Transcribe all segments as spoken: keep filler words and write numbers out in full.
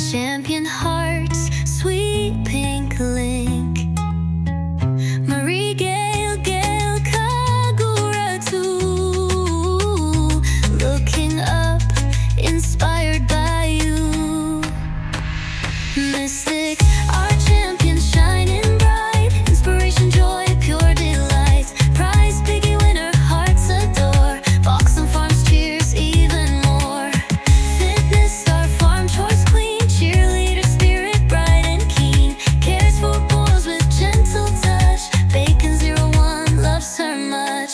Champion hearts, sweet pink link. Marie Gail, Gail Kagura too. Looking up, inspired by you. Mystic, our champion shining bright. Inspiration, joy, pure delight. Prize piggy winner, hearts adore. Box and farms cheers even more. Fitness star, farm chores queen. Cheerleader spirit bright and keen. Cares for bulls with gentle touch. Bacon zero one loves her much.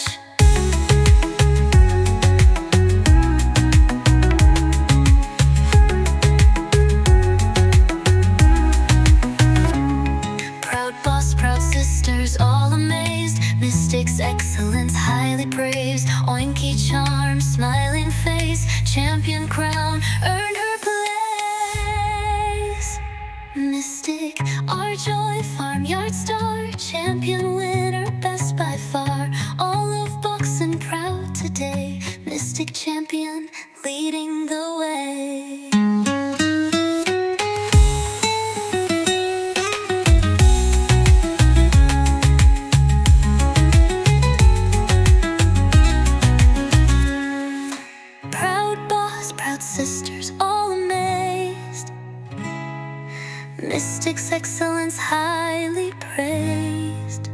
Proud boss, proud sisters, all amazed. Mystic's excellence highly praised. Oinky charm, smiling face. Champion crown, earn her place. Mystic, our joy, farmyard star. Champion winner, best by far. All of box and proud today. Mystic champion, leading the way. Proud sisters, all amazed. Mystic's excellence highly praised.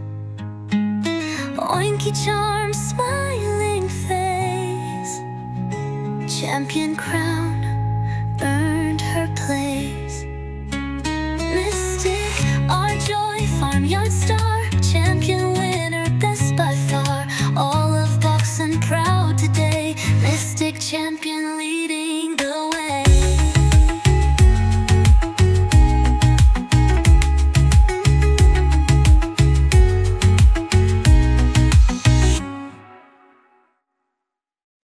Oinky charm, smiling face. Champion crown,